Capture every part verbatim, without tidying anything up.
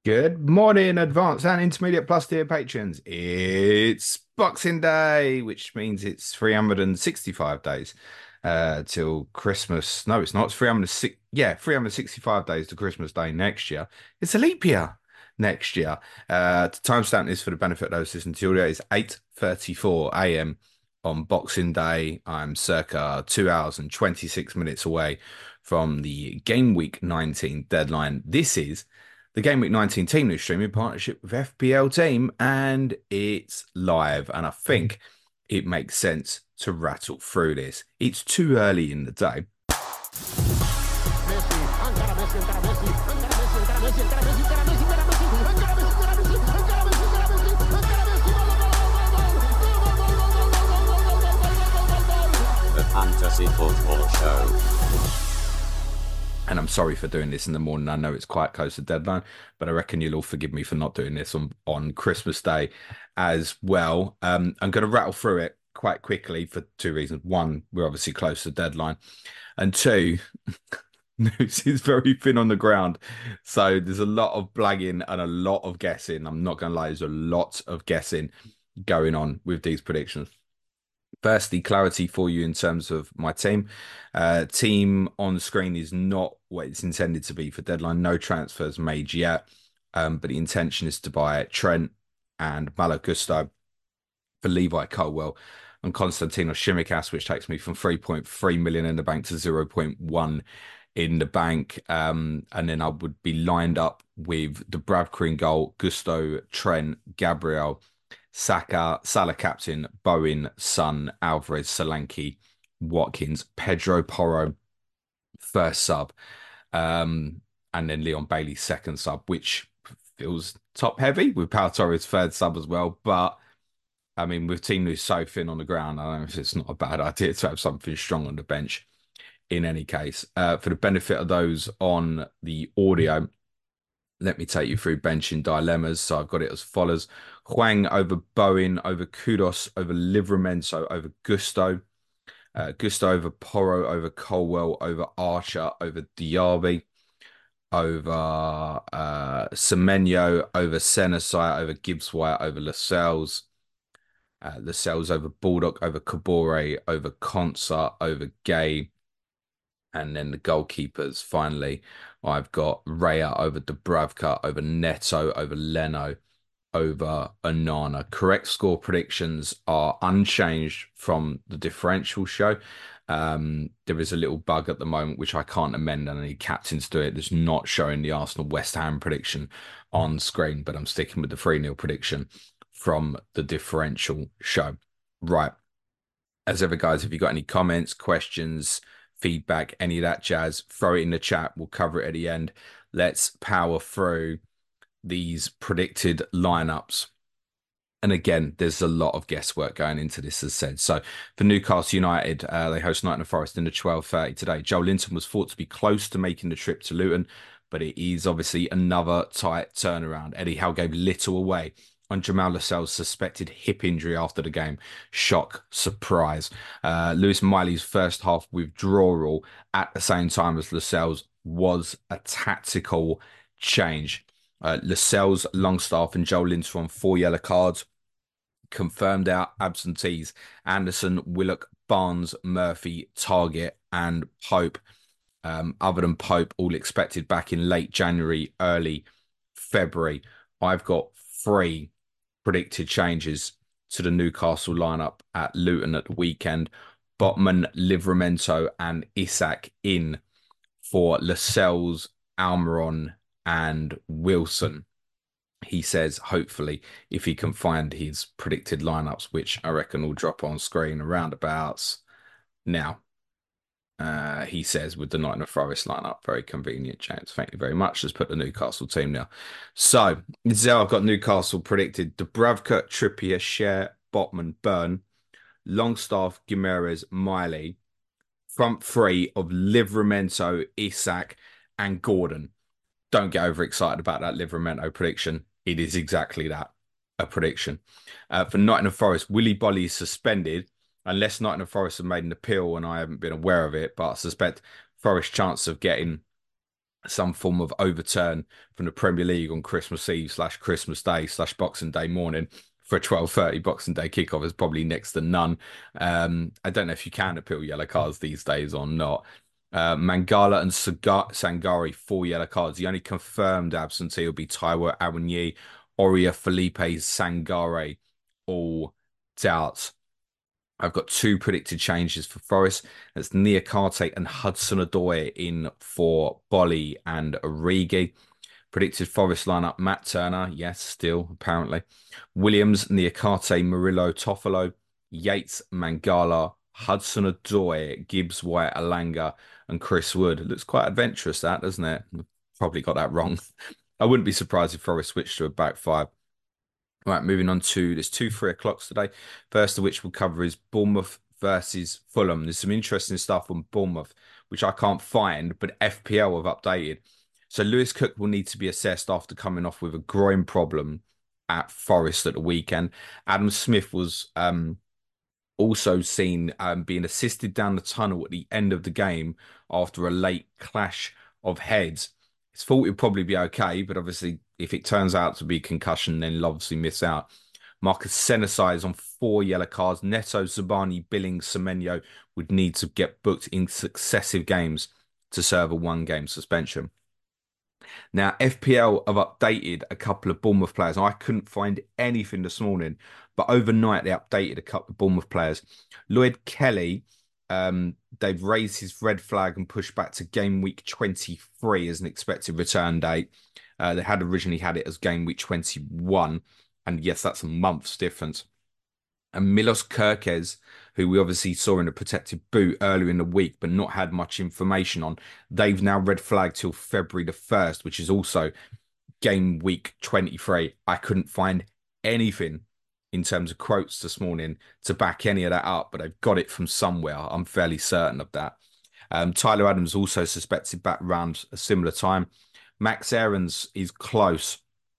Good morning, advanced and intermediate plus tier patrons. It's Boxing Day, which means it's three hundred sixty-five days uh till Christmas. No, it's not. It's three hundred six, yeah, three hundred sixty-five days to Christmas Day next year. It's a leap year next year. Uh the timestamp is for the benefit of those listening to audio is eight thirty-four a m on Boxing Day. I'm circa two hours and twenty-six minutes away from the Game Week nineteen deadline. This is the Game Week nineteen Team News stream in partnership with F P L Team, and it's live. And I think it makes sense to rattle through this. It's too early in the day. The Fantasy Football Show. And I'm sorry for doing this in the morning. I know it's quite close to deadline, but I reckon you'll all forgive me for not doing this on, on Christmas Day as well. Um, I'm going to rattle through it quite quickly for two reasons. One, we're obviously close to deadline. And two, news is very thin on the ground. So there's a lot of blagging and a lot of guessing. I'm not going to lie, there's a lot of guessing going on with these predictions. Firstly, clarity for you in terms of my team. Uh, team on screen is not what it's intended to be for deadline. No transfers made yet, um, but the intention is to buy Trent and Malo Gusto for Levi Colwell and Konstantinos Tsimikas, which takes me from three point three million in the bank to zero point one in the bank. Um, and then I would be lined up with Dubravka in goal, Gusto, Trent, Gabriel, Saka, Salah captain, Bowen, Son, Alvarez, Solanke, Watkins, Pedro Porro, first sub, um, and then Leon Bailey, second sub, which feels top heavy with Pau Torres, third sub as well. But I mean, with team news so thin on the ground, I don't know if it's not a bad idea to have something strong on the bench in any case. Uh, for the benefit of those on the audio, let me take you through benching dilemmas. So I've got it as follows: Hwang over Bowen, over Kudos, over Livramento, over Gusto, uh, Gusto over Porro, over Colwell, over Archer, over Diaby, over uh, Semenyo, over Senesi, over Gibbs White, over Lascelles, uh, Lascelles over Baldock, over Kabore, over Konsa, over Gay. And then the goalkeepers, finally, I've got Raya over Dubravka, over Neto, over Leno, over Onana. Correct score predictions are unchanged from the differential show. Um, there is a little bug at the moment, which I can't amend, and I need captains to do it. That's not showing the Arsenal West Ham prediction on screen, but I'm sticking with the three nil prediction from the differential show. Right. As ever, guys, if you've got any comments, questions, feedback, any of that jazz, throw it in the chat. We'll cover it at the end. Let's power through these predicted lineups. And again, there's a lot of guesswork going into this, as said. So for Newcastle United, uh, they host Nottingham Forest in the twelve thirty today. Joe Linton was thought to be close to making the trip to Luton, but it is obviously another tight turnaround. Eddie Howe gave little away on Jamal Lascelles' suspected hip injury after the game. Shock, surprise. Uh, Lewis Miley's first half withdrawal at the same time as Lascelles was a tactical change. Uh, Lascelles, Longstaff, and Joe Linton on four yellow cards. Confirmed out absentees: Anderson, Willock, Barnes, Murphy, Target, and Pope. Um, other than Pope, all expected back in late January, early February. I've got three predicted changes to the Newcastle lineup at Luton at the weekend. Botman, Livramento, and Isak in for Lascelles, Almiron, and Wilson. He says, hopefully, if he can find his predicted lineups, which I reckon will drop on screen around abouts now. Uh, he says with the Nottingham Forest lineup, very convenient, James. Thank you very much. Let's put the Newcastle team now. So, this is how I've got Newcastle predicted: Dubravka, Trippier, Share, Botman, Burn, Longstaff, Gimenez, Miley. Front three of Livramento, Isak, and Gordon. Don't get overexcited about that Livramento prediction. It is exactly that, a prediction. Uh, for Nottingham Forest, Willy Bolly is suspended, unless Nottingham Forest have made an appeal and I haven't been aware of it, but I suspect Forest's chance of getting some form of overturn from the Premier League on Christmas Eve slash Christmas Day slash Boxing Day morning for a twelve thirty Boxing Day kickoff is probably next to none. Um, I don't know if you can appeal yellow cards these days or not. Uh, Mangala and Saga- Sangari, four yellow cards. The only confirmed absentee will be Taiwo Awoniyi, Oria Felipe Sangare, all doubts. I've got two predicted changes for Forest. That's Niakate and Hudson-Odoi in for Bolly and Origi. Predicted Forest lineup: Matt Turner, yes, still apparently. Williams, Niakate, Murillo, Toffolo, Yates, Mangala, Hudson-Odoi, Gibbs, White, Alanga, and Chris Wood. It looks quite adventurous, that, doesn't it? Probably got that wrong. I wouldn't be surprised if Forest switched to a back five. Right, moving on to there's two three o'clocks today. First of which we'll cover is Bournemouth versus Fulham. There's some interesting stuff on Bournemouth, which I can't find, but F P L have updated. So Lewis Cook will need to be assessed after coming off with a groin problem at Forest at the weekend. Adam Smith was um, also seen um, being assisted down the tunnel at the end of the game after a late clash of heads. It's thought he'll probably be okay, but obviously, if it turns out to be concussion, then he'll obviously miss out. Marcus Senesi is on four yellow cards. Neto, Zabani, Billings, Semenyo would need to get booked in successive games to serve a one-game suspension. Now, F P L have updated a couple of Bournemouth players. I couldn't find anything this morning, but overnight they updated a couple of Bournemouth players. Lloyd Kelly, um, they've raised his red flag and pushed back to game week twenty-three as an expected return date. Uh, they had originally had it as game week twenty-one, and yes, that's a month's difference. And Milos Kerkez, who we obviously saw in a protected boot earlier in the week, but not had much information on, they've now red flagged till February the first, which is also game week twenty-three. I couldn't find anything in terms of quotes this morning to back any of that up, but I've got it from somewhere. I'm fairly certain of that. Um, Tyler Adams also suspected back around a similar time. Max Aarons is close.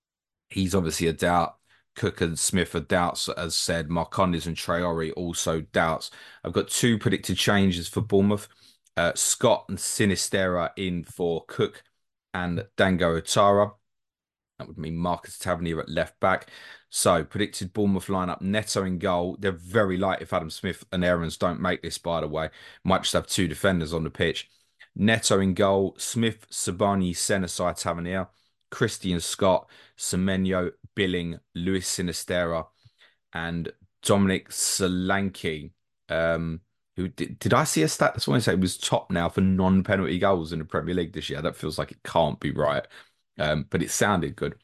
He's obviously a doubt. Cook and Smith are doubts, as said. Marcondes and Traore also doubts. I've got two predicted changes for Bournemouth. Uh, Scott and Sinistera in for Cook and Dango Otara. That would mean Marcus Tavernier at left back. So, predicted Bournemouth lineup: Neto in goal. They're very light if Adam Smith and Aarons don't make this, by the way. Might just have two defenders on the pitch. Neto in goal: Smith, Sabani, Senesi, Tavernier. Christian Scott, Semenyo, Billing, Luis Sinistera, and Dominic Solanke. Um, who did, did I see a stat this morning say he was top now for non-penalty goals in the Premier League this year? That feels like it can't be right, um, but it sounded good.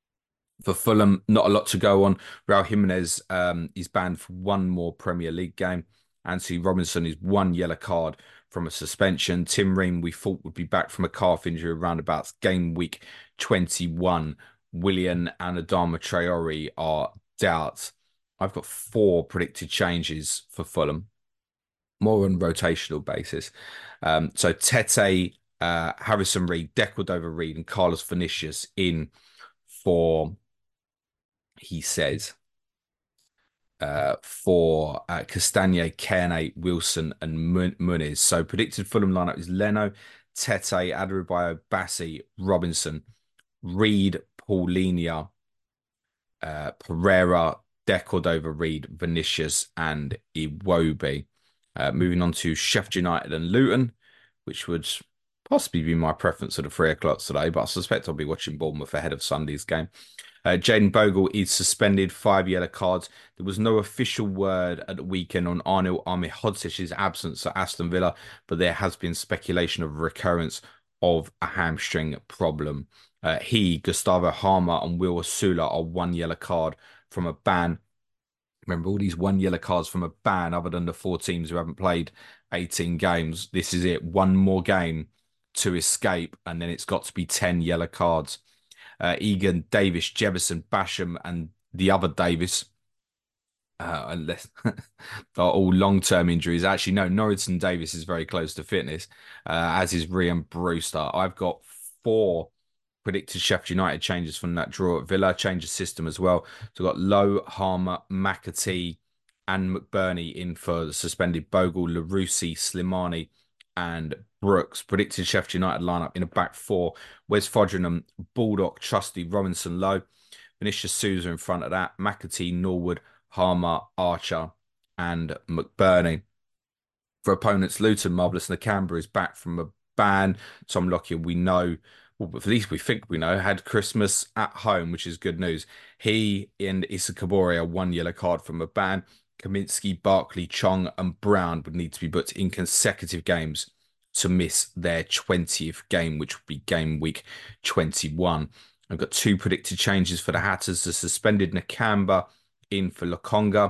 For Fulham, not a lot to go on. Raul Jimenez um, is banned for one more Premier League game. Anthony Robinson is one yellow card from a suspension. Tim Ream, we thought would be back from a calf injury around about game week twenty-one. Willian and Adama Traore are doubts. I've got four predicted changes for Fulham, more on rotational basis. Um, so Tete, uh, Harrison Reed, Decordova Reed, and Carlos Vinicius in for, he says, uh, for uh, Castagne, Kane, Wilson, and Muniz. So predicted Fulham lineup is Leno, Tete, Adarabioyo, Bassi, Robinson, Reed, Paulinho, uh, Pereira, Decordova, Reed, Vinicius, and Iwobi. Uh, moving on to Sheffield United and Luton, which would possibly be my preference at the three o'clock today, but I suspect I'll be watching Bournemouth ahead of Sunday's game. Uh, Jayden Bogle is suspended, five yellow cards. There was no official word at the weekend on Arnaud Ahmedhodic's absence at Aston Villa, but there has been speculation of recurrence of a hamstring problem. Uh, he, Gustavo Harmer, and Will Osula are one yellow card from a ban. Remember, all these one yellow cards from a ban, other than the four teams who haven't played eighteen games. This is it. One more game to escape, and then it's got to be ten yellow cards. Uh, Egan, Davis, Jefferson, Basham, and the other Davis, uh, unless are all long-term injuries. Actually, no, Norrington Davis is very close to fitness, uh, as is Ryan Brewster. I've got four predicted Sheffield United changes from that draw at Villa. Change of system as well. So we've got Lowe, Harmer, McAtee, and McBurney in for the suspended Bogle, Larousi, Slimani, and Brooks. Predicted Sheffield United lineup in a back four. Wes Foderingham, Baldock, Trusty, Robinson, Lowe. Vinicius Souza in front of that. McAtee, Norwood, Harmer, Archer, and McBurney. For opponents, Luton, Marvelous Nakamba is back from a ban. Tom Lockyer, we know, well, at least we think we know, had Christmas at home, which is good news. He and Issa Kabore are one yellow card from a ban. Kaminsky, Barkley, Chong, and Brown would need to be booked in consecutive games to miss their twentieth game, which would be game week twenty-one. I've got two predicted changes for the Hatters. The suspended Nakamba in for Lokonga.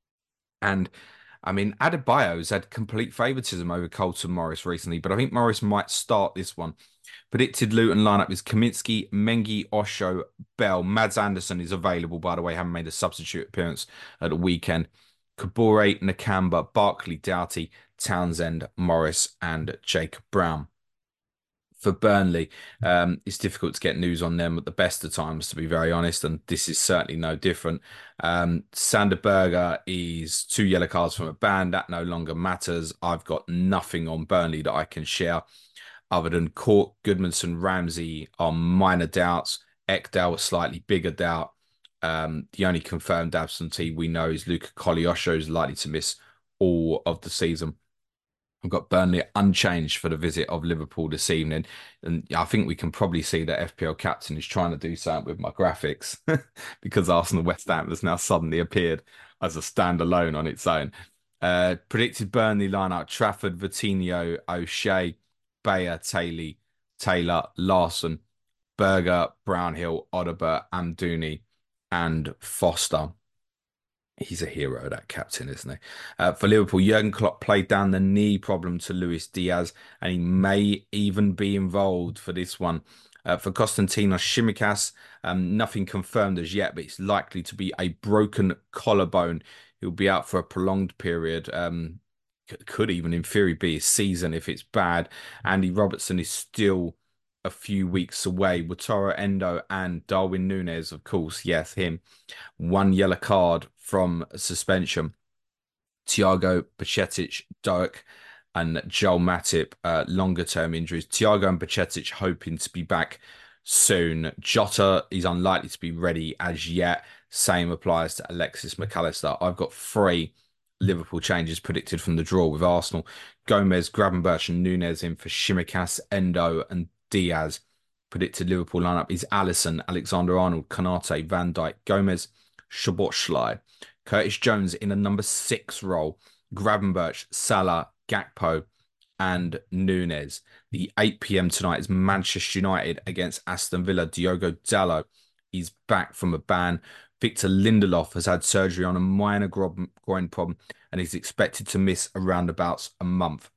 And I mean, Adebayo's had complete favouritism over Colton Morris recently, but I think Morris might start this one. Predicted Luton lineup is Kaminsky, Mengi, Osho, Bell. Mads Anderson is available, by the way, having made a substitute appearance at the weekend. Kabore, Nakamba, Barkley, Doughty, Townsend, Morris, and Jacob Brown. For Burnley, um, it's difficult to get news on them at the best of times, to be very honest, and this is certainly no different. Um, Sander Berger is two yellow cards from a ban. That no longer matters. I've got nothing on Burnley that I can share other than Cork, Goodmanson, Ramsey are minor doubts. Ekdal, a slightly bigger doubt. Um, the only confirmed absentee we know is Luca Koleosho, is likely to miss all of the season. I've got Burnley unchanged for the visit of Liverpool this evening. And I think we can probably see that F P L captain is trying to do something with my graphics because Arsenal West Ham has now suddenly appeared as a standalone on its own. Uh, predicted Burnley lineup: Trafford, Vitinho, O'Shea, Bayer, Taylor, Taylor, Larson, Berger, Brownhill, Odeber, Amdouni, and Foster. He's a hero, that captain, isn't he? Uh, for Liverpool, Jurgen Klopp played down the knee problem to Luis Diaz, and he may even be involved for this one. Uh, for Konstantinos Tsimikas, um, nothing confirmed as yet, but it's likely to be a broken collarbone. He'll be out for a prolonged period. Um, could even, in theory, be a season if it's bad. Andy Robertson is still a few weeks away. Wataru Endo and Darwin Núñez, of course, yes, him. One yellow card from suspension. Thiago, Bajcetic, Doak, and Joel Matip, uh, longer term injuries. Thiago and Bajcetic hoping to be back soon. Jota is unlikely to be ready as yet. Same applies to Alexis McAllister. I've got three Liverpool changes predicted from the draw with Arsenal. Gomez, Gravenberch, and Núñez in for Tsimikas, Endo, and Diaz. Predicted Liverpool lineup is Alisson, Alexander-Arnold, Konate, Van Dijk, Gomez, Szoboszlai, Curtis Jones in a number six role, Gravenberch, Salah, Gakpo, and Núñez. The eight p m tonight is Manchester United against Aston Villa. Diogo Dalot is back from a ban. Victor Lindelof has had surgery on a minor groin problem and is expected to miss around about a month.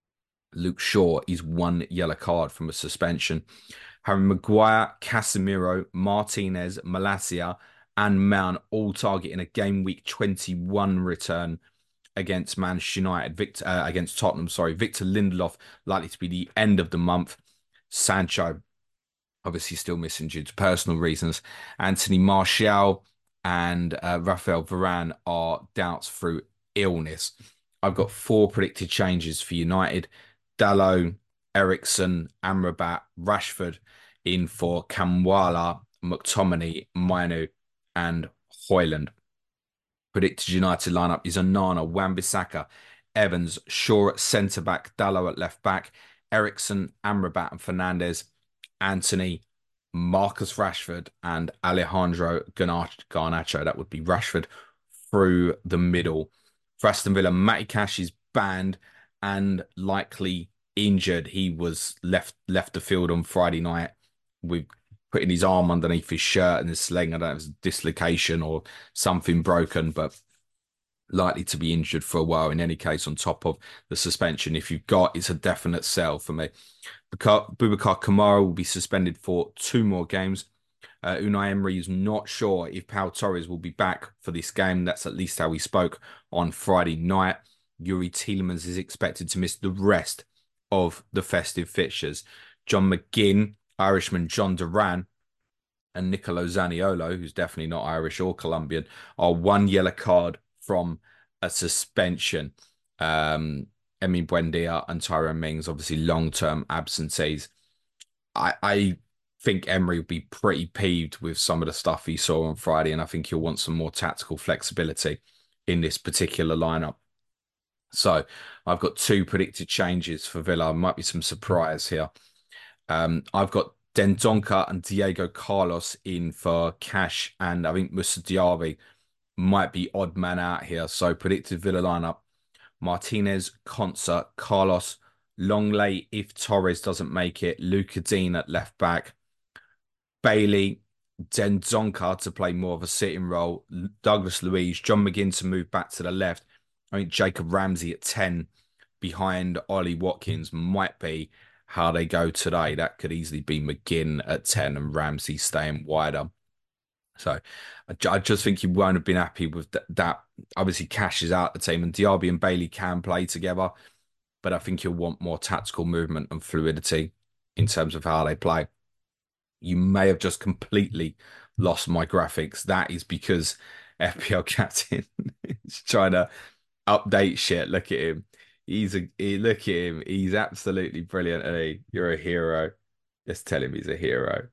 Luke Shaw is one yellow card from a suspension. Harry Maguire, Casemiro, Martinez, Malacia, and Mount all targeting a game week twenty-one return against Manchester United, Victor, uh, against Tottenham, sorry. Victor Lindelof likely to be the end of the month. Sancho, obviously still missing due to personal reasons. Anthony Martial and uh, Rafael Varane are doubts through illness. I've got four predicted changes for United. Dalot, Ericsson, Amrabat, Rashford in for Kamwala, McTominay, Mainu, and Hoyland. Predicted United lineup is Onana, Wan-Bissaka, Evans, Shaw at centre-back, Dalot at left-back, Ericsson, Amrabat, and Fernandes, Anthony, Marcus Rashford, and Alejandro Garnacho. That would be Rashford through the middle. For Aston Villa, Matty Cash is banned and likely injured. He was left left the field on Friday night with putting his arm underneath his shirt and his sling. I don't know if it was a dislocation or something broken, but likely to be injured for a while in any case, on top of the suspension. If you've got, it's a definite sell for me. Boubacar Kamara will be suspended for two more games. Uh, Unai Emery is not sure if Pau Torres will be back for this game. That's at least how he spoke on Friday night. Yuri Tielemans is expected to miss the rest of the festive fixtures. John McGinn, Irishman John Duran, and Nicolo Zaniolo, who's definitely not Irish or Colombian, are one yellow card from a suspension. Um, Emi Buendia and Tyrone Mings, obviously long-term absentees. I, I think Emery will be pretty peeved with some of the stuff he saw on Friday, and I think he'll want some more tactical flexibility in this particular lineup. So I've got two predicted changes for Villa. Might be some surprise here. Um, I've got Dendoncker and Diego Carlos in for Cash, and I think Moussa Diaby might be odd man out here. So predicted Villa lineup: Martinez, Concert, Carlos, Longley if Torres doesn't make it, Luca Dean at left back, Bailey, Dendoncker to play more of a sitting role, Douglas Luiz, John McGinn to move back to the left. I think Jacob Ramsey at ten behind Ollie Watkins might be how they go today. That could easily be McGinn at ten and Ramsey staying wider. So I, just think he won't have been happy with th that. Obviously, Cash is out the team, and Diaby and Bailey can play together, but I think he'll want more tactical movement and fluidity in terms of how they play. You may have just completely lost my graphics. That is because F P L Captain is trying to update shit. Look at him. He's a he, look at him. He's absolutely brilliant. Hey, you're a hero. Let's tell him he's a hero.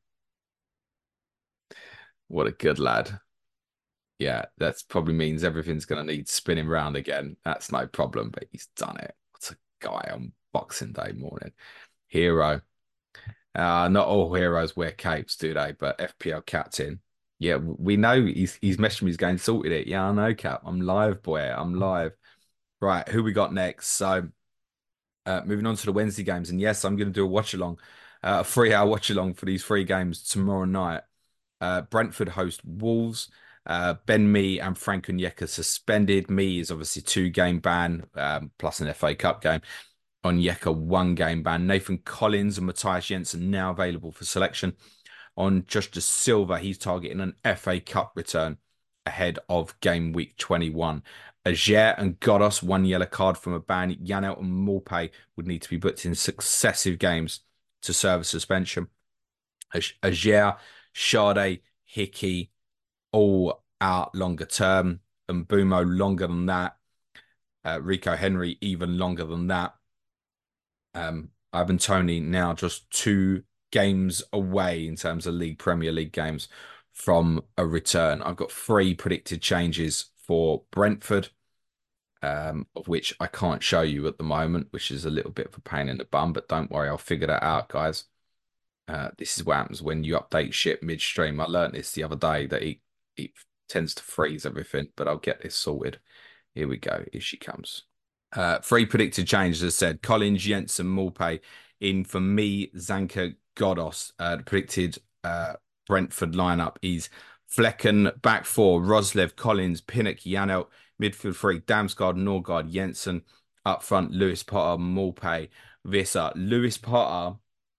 What a good lad. Yeah, that probably means everything's going to need spinning round again. That's no problem, but he's done it. What's a guy on Boxing Day morning? Hero. Uh, not all heroes wear capes, do they? But F P L Captain. Yeah, we know he's he's messaged me, he's going sorted it. Yeah, I know, Cap. I'm live, boy. I'm live. Right, who we got next? So uh, moving on to the Wednesday games. And yes, I'm going to do a watch along, uh, a three hour watch along for these three games tomorrow night. Uh, Brentford host Wolves. Uh, Ben Mee and Frank Onyeka suspended. Mee is obviously two game ban um, plus an F A Cup game. Onyeka one game ban. Nathan Collins and Matthias Jensen now available for selection. On Justice Silva, he's targeting an F A Cup return ahead of game week twenty-one. Ajer and Godos, one yellow card from a ban. Janelt and Maupay would need to be booked in successive games to serve a suspension. Ajer, Sade, Hickey, all out longer term. And Bumo longer than that. Uh, Rico Henry even longer than that. Um, Ivan Toney now just two games away in terms of League Premier League games from a return. I've got three predicted changes for Brentford, um, of which I can't show you at the moment, which is a little bit of a pain in the bum, but don't worry, I'll figure that out, guys. Uh, this is what happens when you update shit midstream. I learned this the other day that it, it tends to freeze everything, but I'll get this sorted. Here we go. Here she comes. Uh, three predicted changes, as said. Collins, Jensen, Maupay in for Mee, Zanka, Godos. Uh, the predicted uh, Brentford lineup is Flecken, back four, Roslev, Collins, Pinnock, Janelt, midfield three, Damsgaard, Norgard, Jensen, up front, Lewis Potter, Maupay, Visser. Lewis Potter,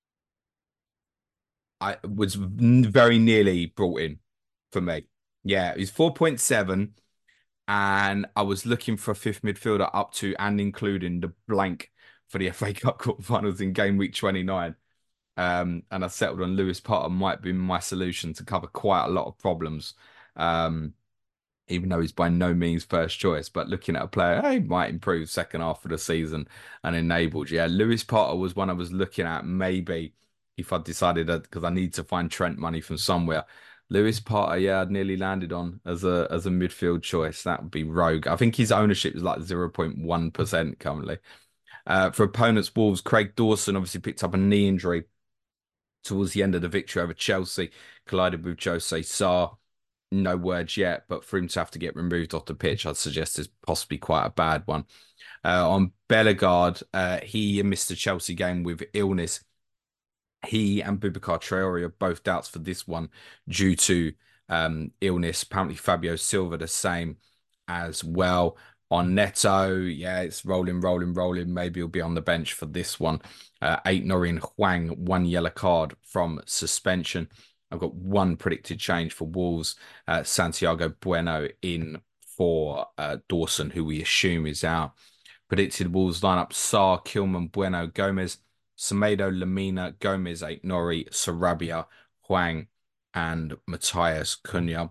I was very nearly brought in for me. Yeah, he's four point seven. And I was looking for a fifth midfielder up to and including the blank for the F A Cup quarterfinals in game week twenty-nine. Um, and I settled on Lewis Potter might be my solution to cover quite a lot of problems. Um, even though he's by no means first choice, but looking at a player, hey, might improve second half of the season and enabled. Yeah, Lewis Potter was one I was looking at. Maybe if I decided that because I need to find Trent money from somewhere. Lewis Potter, yeah, I'd nearly landed on as a as a midfield choice. That would be rogue. I think his ownership is like zero point one percent currently. Uh, for opponents, Wolves, Craig Dawson obviously picked up a knee injury towards the end of the victory over Chelsea, collided with Jose Sarr. No words yet, but for him to have to get removed off the pitch, I'd suggest is possibly quite a bad one. Uh, on Bellegarde, uh, he missed the Chelsea game with illness. He and Boubacar Traore are both doubts for this one due to um, illness. Apparently, Fabio Silva the same as well. On Neto, yeah, it's rolling, rolling, rolling. Maybe he'll be on the bench for this one. Uh, eight Norin Huang, one yellow card from suspension. I've got one predicted change for Wolves. Uh, Santiago Bueno in for uh, Dawson, who we assume is out. Predicted Wolves lineup: Sarr, Kilman, Bueno, Gomez, Semedo, Lamina, Gomez, Aït-Nouri, Sarabia, Huang, and Matthias Cunha.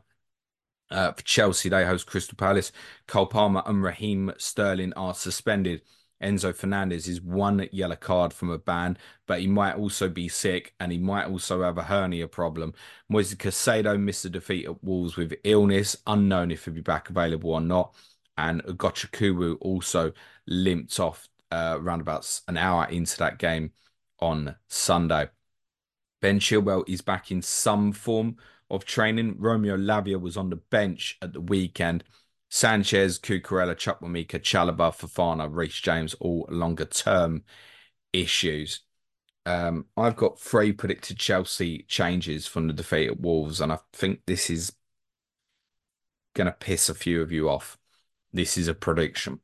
Uh, for Chelsea, they host Crystal Palace. Cole Palmer and Raheem Sterling are suspended. Enzo Fernandez is one yellow card from a ban, but he might also be sick and he might also have a hernia problem. Moises Caicedo missed a defeat at Wolves with illness, unknown if he'll be back available or not. And Ugochukwu also limped off uh, around about an hour into that game on Sunday. Ben Chilwell is back in some form of training. Romeo Lavia was on the bench at the weekend. Sanchez, Cucurella, Chukwuemeka, Chalobah, Fofana, Reece James, all longer term issues. Um, I've got three predicted Chelsea changes from the defeat at Wolves, and I think this is going to piss a few of you off. This is a prediction.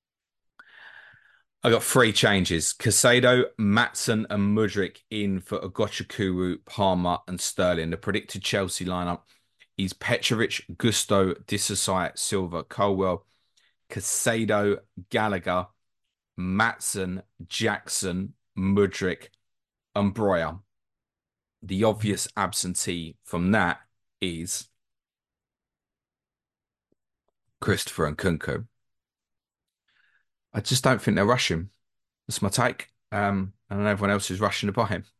I got three changes. Caicedo, Maatsen, and Mudryk in for Ugochukwu, Palmer, and Sterling. The predicted Chelsea lineup is Petrovic, Gusto, Disasi, Silva, Colwell, Caicedo, Gallagher, Maatsen, Jackson, Mudryk, and Breuer. The obvious absentee from that is Christopher Nkunku. I just don't think they're rushing. That's my take. Um, and everyone else is rushing to buy him.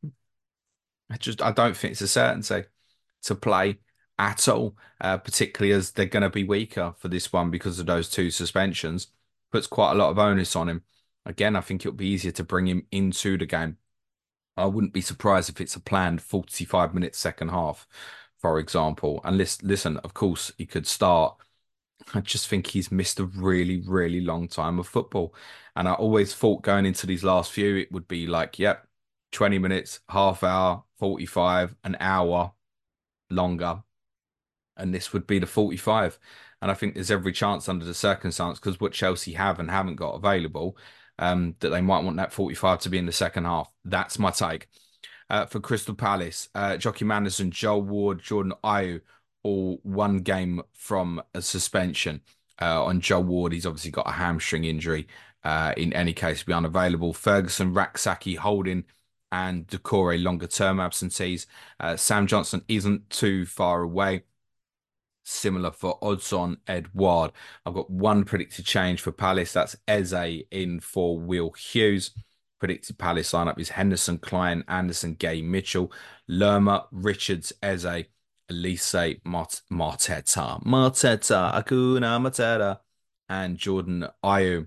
I just I don't think it's a certainty to play at all, uh, particularly as they're going to be weaker for this one because of those two suspensions. Puts quite a lot of onus on him. Again, I think it'll be easier to bring him into the game. I wouldn't be surprised if it's a planned forty-five minute second half, for example. And listen, listen, of course, he could start. I just think he's missed a really, really long time of football. And I always thought going into these last few, it would be like, yep, twenty minutes, half hour, forty-five, an hour longer. And this would be the forty-five. And I think there's every chance under the circumstance, because what Chelsea have and haven't got available, um, that they might want that forty-five to be in the second half. That's my take. Uh, for Crystal Palace, uh, Joachim Andersen, Joel Ward, Jordan Ayew, all one game from a suspension. Uh, on Joel Ward, he's obviously got a hamstring injury. Uh, in any case, be unavailable. Ferguson, Rak-Sakyi, Holding, and Doucouré longer term absentees. Uh, Sam Johnson isn't too far away. Similar for Odsonne Edouard. I've got one predicted change for Palace. That's Eze in for Will Hughes. Predicted Palace lineup is Henderson, Klein, Anderson, Gay, Mitchell, Lerma, Richards, Eze, Elise, Mart Marteta, Marteta, Akuna Mateta, and Jordan Ayew.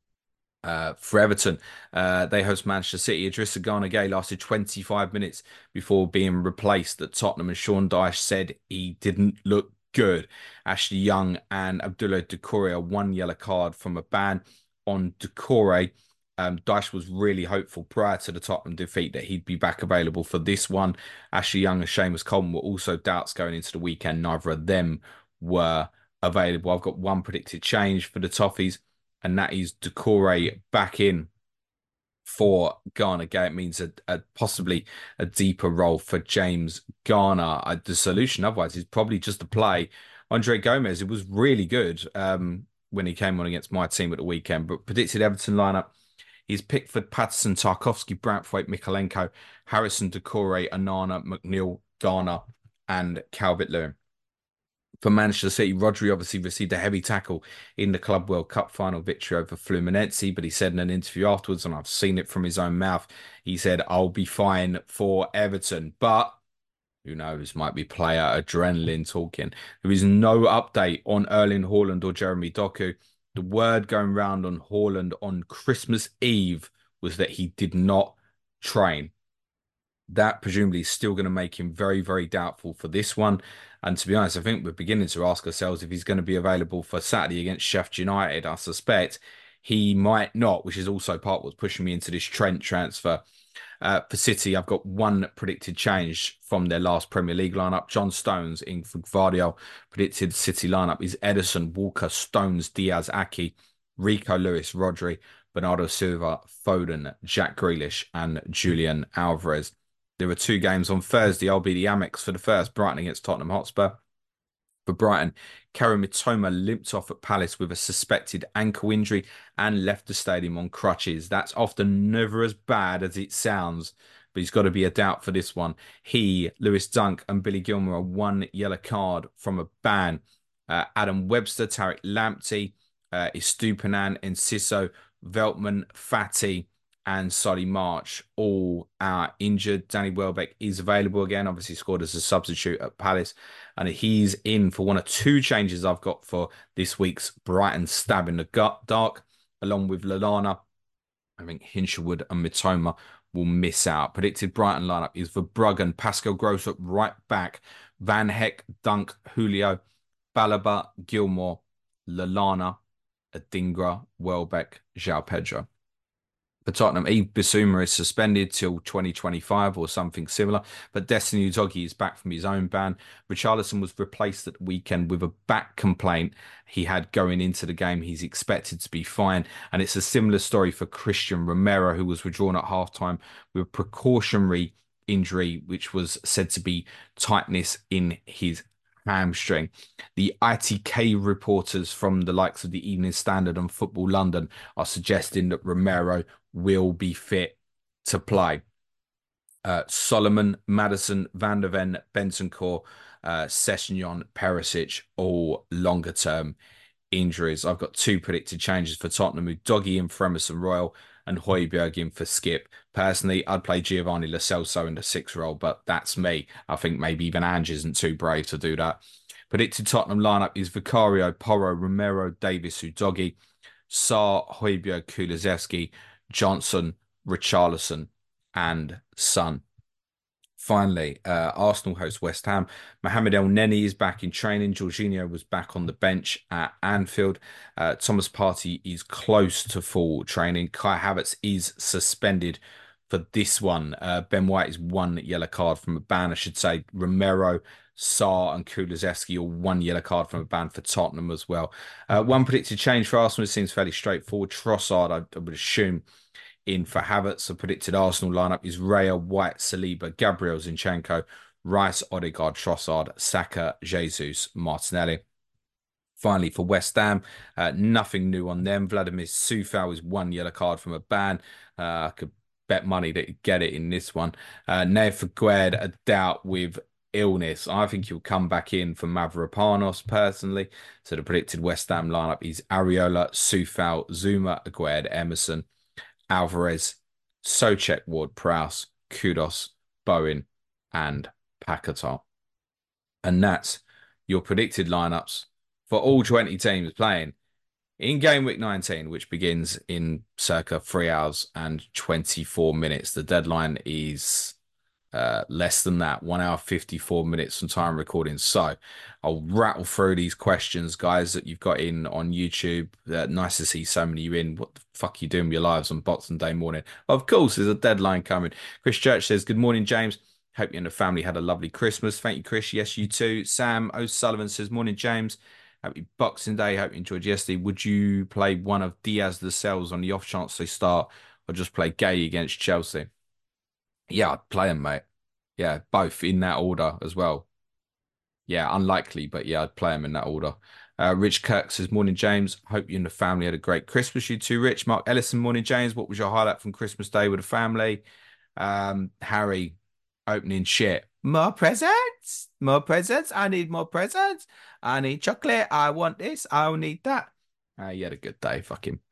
Uh, for Everton, uh, they host Manchester City. Idrissa Gana Gueye lasted twenty-five minutes before being replaced at Tottenham, and Sean Dyche said he didn't look good. Ashley Young and Abdoulaye Doucouré are one yellow card from a ban on Doucouré. Um, Dyche was really hopeful prior to the Tottenham defeat that he'd be back available for this one. Ashley Young and Seamus Coleman were also doubts going into the weekend. Neither of them were available. I've got one predicted change for the Toffees, and that is Doucouré back in for Gana Gueye. It means a, a possibly a deeper role for James Garner. Uh, the solution otherwise is probably just to play Andre Gomez. It was really good um, when he came on against my team at the weekend, but predicted Everton lineup is Pickford, Patterson, Tarkowski, Branthwaite, Mykolenko, Harrison, Doucouré, Onana, McNeil, Garner, and Calvert-Lewin. For Manchester City, Rodri obviously received a heavy tackle in the Club World Cup final victory over Fluminense, but he said in an interview afterwards, and I've seen it from his own mouth, he said, I'll be fine for Everton. But who knows, might be player adrenaline talking. There is no update on Erling Haaland or Jeremy Doku. The word going round on Haaland on Christmas Eve was that he did not train. That presumably is still going to make him very, very doubtful for this one. And to be honest, I think we're beginning to ask ourselves if he's going to be available for Saturday against Sheffield United. I suspect he might not, which is also part of what's pushing me into this Trent transfer. Uh, for City, I've got one predicted change from their last Premier League lineup. John Stones in for Gvardiol. Predicted City lineup is Ederson, Walker, Stones, Diaz, Aki, Rico Lewis, Rodri, Bernardo Silva, Foden, Jack Grealish, and Julian Alvarez. There were two games on Thursday. I'll be the Amex for the first, Brighton against Tottenham Hotspur. For Brighton, Karim Mitoma limped off at Palace with a suspected ankle injury and left the stadium on crutches. That's often never as bad as it sounds, but he's got to be a doubt for this one. He, Lewis Dunk, and Billy Gilmour are one yellow card from a ban. Uh, Adam Webster, Tariq Lamptey, uh, Estupinan, Enciso, Veltman, Fatty, and Solly March all are injured. Danny Welbeck is available again, obviously scored as a substitute at Palace, and he's in for one of two changes I've got for this week's Brighton stab in the gut dark, along with Lallana. I think Hinshelwood and Mitoma will miss out. Predicted Brighton lineup is Verbruggen, Pascal Gross at right back, Van Heck, Dunk, Julio, Balaba, Gilmore, Lallana, Adingra, Welbeck, João Pedro. For Tottenham, Yves Bissouma is suspended till twenty twenty-five or something similar, but Destiny Udogie is back from his own ban. Richarlison was replaced at the weekend with a back complaint he had going into the game. He's expected to be fine, and it's a similar story for Christian Romero, who was withdrawn at halftime with a precautionary injury, which was said to be tightness in his hamstring. The I T K reporters from the likes of the Evening Standard and Football London are suggesting that Romero will be fit to play. Uh, Solomon, Madison, Van der Ven, Bentancur, uh, Sessegnon, Perisic, all longer term injuries. I've got two predicted changes for Tottenham: Udogie in for Emerson Royal and Højbjerg in for Skip. Personally, I'd play Giovanni Lo Celso in the six role, but that's me. I think maybe even Ange isn't too brave to do that. Predicted Tottenham lineup is Vicario, Porro, Romero, Davis, Udogie, Sarr, Højbjerg, Kulusevski, Johnson, Richarlison, and Son. Finally, uh, Arsenal host West Ham. Mohamed El Neni is back in training. Jorginho was back on the bench at Anfield. Uh, Thomas Partey is close to full training. Kai Havertz is suspended for this one. Uh, Ben White is one yellow card from a ban, I should say. Romero, Sarr, and Kulusevski are one yellow card from a ban for Tottenham as well. Uh, one predicted change for Arsenal, it seems fairly straightforward. Trossard, I, I would assume, in for Havertz. A predicted Arsenal lineup is Raya, White, Saliba, Gabriel Zinchenko, Rice, Odegaard, Trossard, Saka, Jesus, Martinelli. Finally, for West Ham, uh, nothing new on them. Vladimir Coufal is one yellow card from a ban. Uh, I could bet money that he'd get it in this one. Uh, Neves a doubt with illness. I think he'll come back in for Mavropanos personally. So the predicted West Ham lineup is Areola, Coufal, Zuma, Aguerd, Emerson, Alvarez, Soucek, Ward-Prowse, Kudos, Bowen, and Paquetá. And that's your predicted lineups for all twenty teams playing in game week nineteen, which begins in circa three hours and twenty-four minutes. The deadline is uh, less than that, one hour, fifty-four minutes from time recording. So I'll rattle through these questions, guys, that you've got in on YouTube. Uh, nice to see so many of you in. What the fuck are you doing with your lives on Boxing Day morning? Of course, there's a deadline coming. Chris Church says, good morning, James. Hope you and the family had a lovely Christmas. Thank you, Chris. Yes, you too. Sam O'Sullivan says, morning, James. Happy Boxing Day. Hope you enjoyed yesterday. Would you play one of Diaz Lascelles on the off chance they start, or just play Gay against Chelsea? Yeah, I'd play them, mate. Yeah, both in that order as well. Yeah, unlikely, but yeah, I'd play them in that order. Uh, Rich Kirk says, morning, James. Hope you and the family had a great Christmas. You too, Rich. Mark Ellison, morning, James. What was your highlight from Christmas Day with the family? Um, Harry, opening shit. More presents, more presents. I need more presents. I need chocolate. I want this. I'll need that. Uh, you had a good day. Fuck him.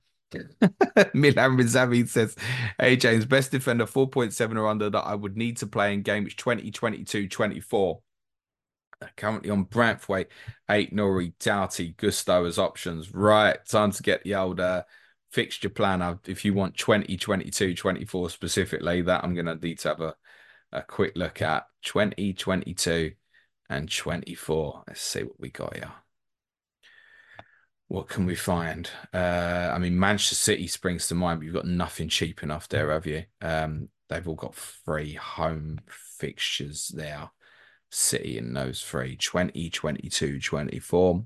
Milan Rizavi says, hey, James, best defender four point seven or under that I would need to play in games twenty, twenty-two, twenty-four. Uh, currently on Branthwaite, eight, Nori, Doughty, Gusto as options. Right, time to get the old uh, fixture planner. If you want twenty, twenty-two, twenty-four specifically, that I'm going to need to have a a quick look at twenty, twenty-two, and twenty-four. Let's see what we got here. What can we find? Uh, I mean, Manchester City springs to mind, but you've got nothing cheap enough there, have you? Um, they've all got free home fixtures there. City in those three, twenty, twenty-two, twenty-four.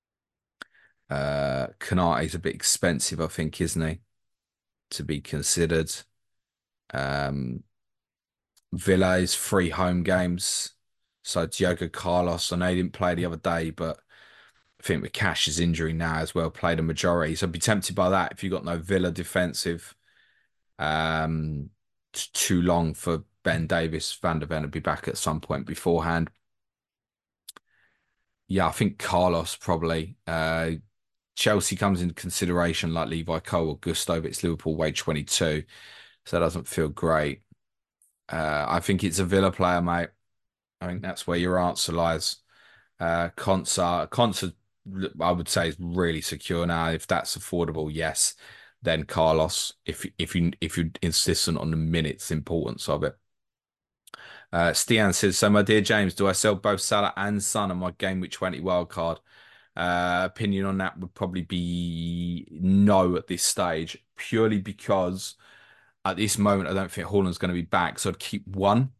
Uh, Konate's a bit expensive, I think, isn't he? To be considered. Um, Villa is free home games. So Diogo Carlos, I know he didn't play the other day, but I think with Cash's injury now as well, played a majority. So I'd be tempted by that if you've got no Villa defensive. Um, it's too long for Ben Davis. Van der Ven will be back at some point beforehand. Yeah, I think Carlos probably. Uh, Chelsea comes into consideration like Levi Cole or Gusto, but it's Liverpool way twenty-two. So that doesn't feel great. Uh, I think it's a Villa player, mate. I think that's where your answer lies. Uh, Konsa, Konsa, I would say is really secure now. If that's affordable, yes. Then Carlos, if if you if you're insistent on the minutes importance of it. Uh, Stian says, so my dear James, do I sell both Salah and Son on my game week twenty wild card? Uh, opinion on that would probably be no at this stage, purely because at this moment I don't think Haaland's going to be back. So I'd keep one.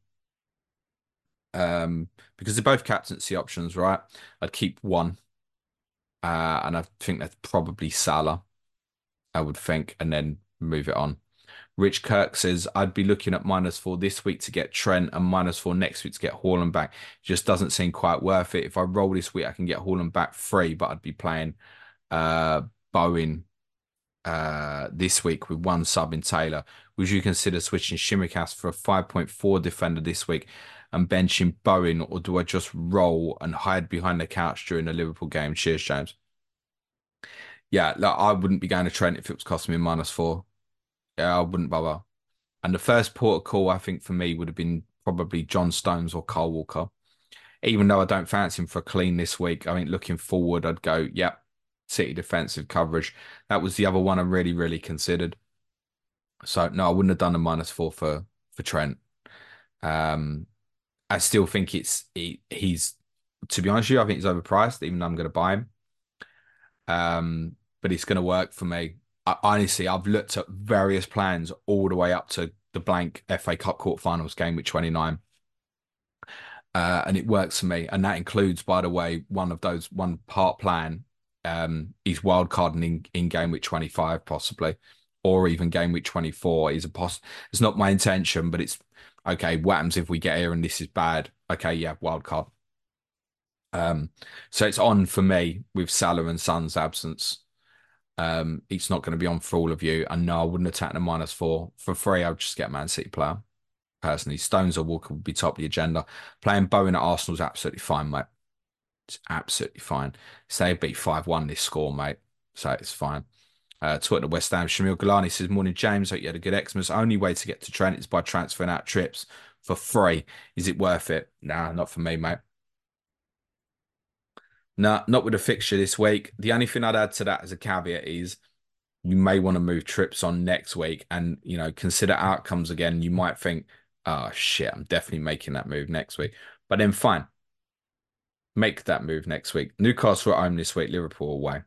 Um, because they're both captaincy options, right? I'd keep one. Uh, and I think that's probably Salah, I would think, and then move it on. Rich Kirk says, I'd be looking at minus four this week to get Trent and minus four next week to get Haaland back. Just doesn't seem quite worth it. If I roll this week, I can get Haaland back free, but I'd be playing uh, Bowen uh, this week with one sub in Taylor. Would you consider switching Shimikas for a five point four defender this week and benching Bowen, or do I just roll and hide behind the couch during the Liverpool game? Cheers, James. Yeah, look, I wouldn't be going to Trent if it was costing me a minus four. Yeah, I wouldn't bother. And the first port of call, I think, for me would have been probably John Stones or Carl Walker. Even though I don't fancy him for a clean this week, I mean, looking forward, I'd go, yep, City defensive coverage. That was the other one I really, really considered. So no, I wouldn't have done a minus four for for Trent. Um, I still think it's he, he's to be honest with you, I think he's overpriced, even though I'm going to buy him. Um, but it's going to work for me. I, honestly, I've looked at various plans all the way up to the blank F A Cup quarterfinals game with twenty-nine. Uh, and it works for me. And that includes, by the way, one of those one part plan. Um, he's wild carding in, in game week twenty-five, possibly, or even game week twenty-four. Is a poss. It's not my intention, but it's okay. What happens if we get here and this is bad? Okay, yeah, wild card. Um, so it's on for me with Salah and Son's absence. Um, it's not going to be on for all of you. And no, I wouldn't attack the minus four. For free, I would just get a Man City player. Personally, Stones or Walker would be top of the agenda. Playing Bowen at Arsenal is absolutely fine, mate. It's absolutely fine. Say beat five one this score, mate. So it's fine. Uh, Twitter West Ham. Shamil Galani says, morning, James. Hope you had a good Xmas. Only way to get to Trent is by transferring out trips for free. Is it worth it? Nah, not for me, mate. Nah, not with a fixture this week. The only thing I'd add to that as a caveat is you may want to move trips on next week and, you know, consider outcomes again. You might think, oh, shit, I'm definitely making that move next week. But then fine. Make that move next week. Newcastle at home this week, Liverpool away.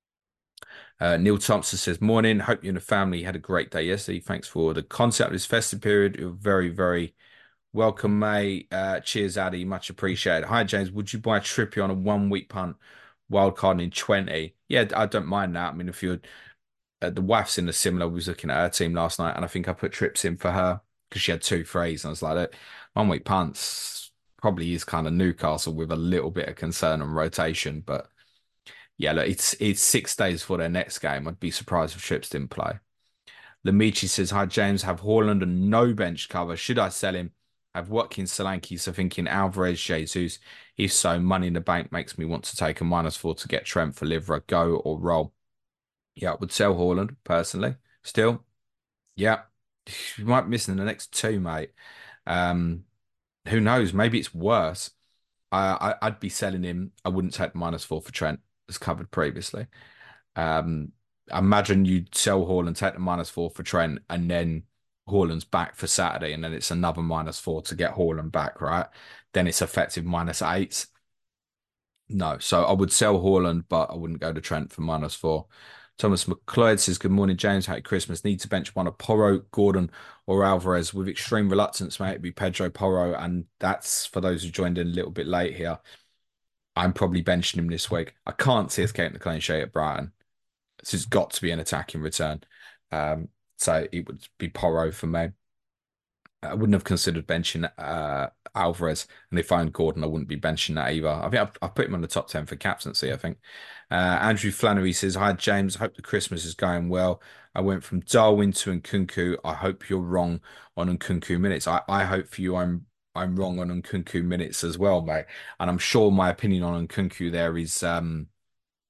Uh, Neil Thompson says, morning. Hope you and the family had a great day yesterday. Thanks for the concept of this festive period. You're very, very welcome, mate. Uh, cheers, Addy. Much appreciated. Hi, James. Would you buy Trippier on a one week punt, wild card in twenty? Yeah, I don't mind that. I mean, if you're uh, the wife's in the similar, we was looking at her team last night, and I think I put trips in for her because she had two threes, and I was like, one week punts probably is kind of Newcastle with a little bit of concern on rotation, but yeah, look, it's it's six days for their next game. I'd be surprised if Trips didn't play. Lamichi says, hi, James. Have Haaland and no bench cover. Should I sell him? Have Watkins, Solanke, so thinking Alvarez, Jesus. If so, money in the bank makes me want to take a minus four to get Trent for liver, go or roll. Yeah, I would sell Haaland personally. Still, yeah, you might be missing the next two, mate. Um, who knows? Maybe it's worse. I, I I'd be selling him. I wouldn't take the minus four for Trent, as covered previously. Um, imagine you'd sell Haaland, take the minus four for Trent, and then Haaland's back for Saturday, and then it's another minus four to get Haaland back, right? Then it's effective minus eight. No, so I would sell Haaland, but I wouldn't go to Trent for minus four. Thomas McLeod says, good morning, James. Happy Christmas. Need to bench one of Porro, Gordon, or Alvarez with extreme reluctance, mate. It'd be Pedro Porro. And that's for those who joined in a little bit late here. I'm probably benching him this week. I can't see us getting the clean sheet at Brighton. This has got to be an attacking return. Um, so it would be Porro for me. I wouldn't have considered benching uh, Alvarez, and if I owned Gordon, I wouldn't be benching that either. I think I've, I've put him on the top ten for captaincy, I think. Uh, Andrew Flannery says, hi, James. Hope the Christmas is going well. I went from Darwin to Nkunku. I hope you're wrong on Nkunku minutes. I, I hope for you I'm I'm wrong on Nkunku minutes as well, mate. And I'm sure my opinion on Nkunku there is um,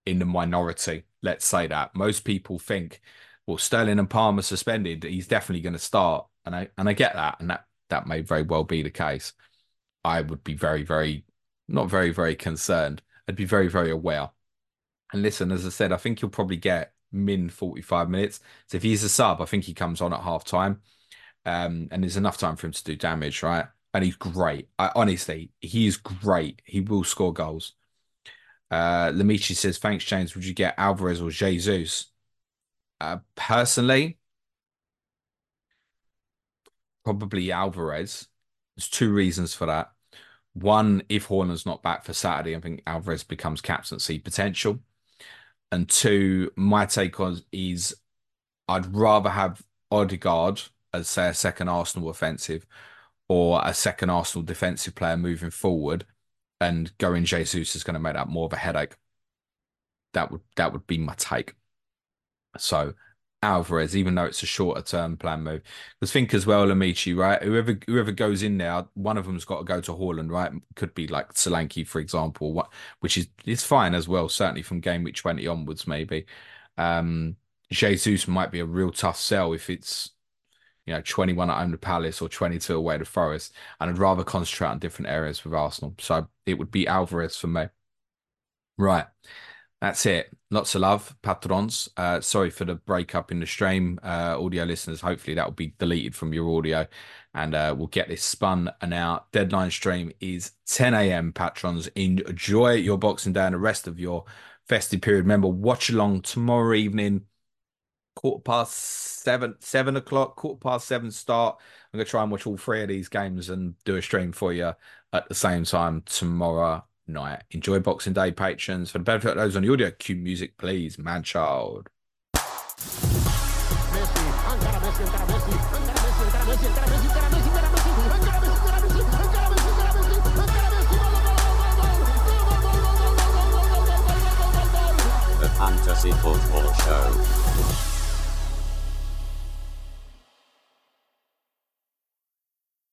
in the minority. Let's say that most people think, well, Sterling and Palmer suspended, he's definitely going to start, and I and I get that, and that that may very well be the case. I would be very, very, not very, very concerned. I'd be very, very aware. And listen, as I said, I think he'll probably get min forty-five minutes. So if he's a sub, I think he comes on at half time. Um, and there's enough time for him to do damage, right? And he's great. I, honestly, he is great. He will score goals. Uh, Lamichi says, thanks, James. Would you get Alvarez or Jesus? Uh, personally, probably Alvarez. There's two reasons for that. One, if Haaland's not back for Saturday, I think Alvarez becomes captaincy potential. And two, my take on is I'd rather have Odegaard as, say, a second Arsenal offensive or a second Arsenal defensive player moving forward, and going Jesus is going to make that more of a headache. That would that would be my take. So Alvarez, even though it's a shorter term plan move. Because think as well, Amici, right? Whoever whoever goes in there, one of them's got to go to Haaland, right? Could be like Solanke, for example, what which is is fine as well, certainly from game week twenty onwards, maybe. Um, Jesus might be a real tough sell if it's, you know, twenty-one at home to Palace or twenty-two away to Forest. And I'd rather concentrate on different areas with Arsenal. So it would be Alvarez for me. Right. That's it. Lots of love, patrons. Uh, sorry for the breakup in the stream, uh, audio listeners. Hopefully that will be deleted from your audio, and uh, we'll get this spun and out. Deadline stream is ten a m patrons. Enjoy your Boxing Day and the rest of your festive period. Remember, watch along tomorrow evening, quarter past seven, seven o'clock, quarter past seven start. I'm going to try and watch all three of these games and do a stream for you at the same time tomorrow night. Enjoy Boxing Day, patrons. For the benefit of those on the audio, cue music, please, man child. The Fantasy Football Show.